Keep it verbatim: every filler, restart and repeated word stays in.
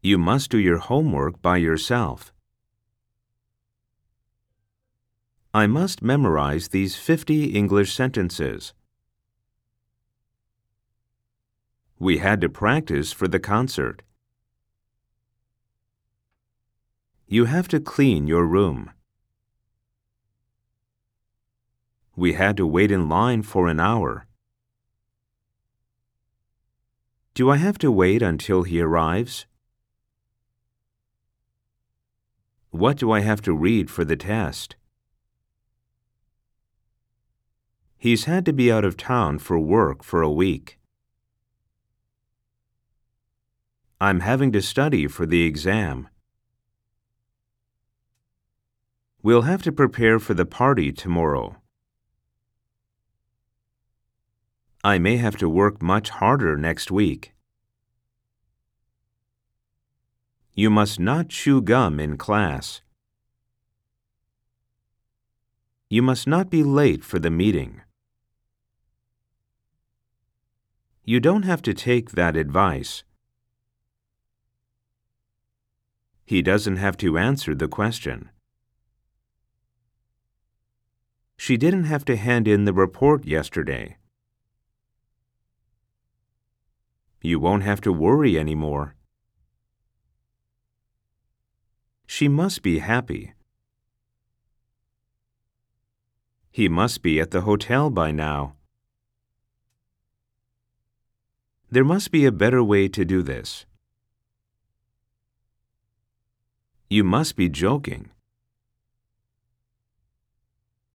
You must do your homework by yourself. I must memorize these fifty English sentences. We had to practice for the concert. You have to clean your room. We had to wait in line for an hour. Do I have to wait until he arrives? What do I have to read for the test? He's had to be out of town for work for a week. I'm having to study for the exam. We'll have to prepare for the party tomorrow. I may have to work much harder next week. You must not chew gum in class. You must not be late for the meeting. You don't have to take that advice. He doesn't have to answer the question. She didn't have to hand in the report yesterday. You won't have to worry anymore. She must be happy. He must be at the hotel by now. There must be a better way to do this. You must be joking.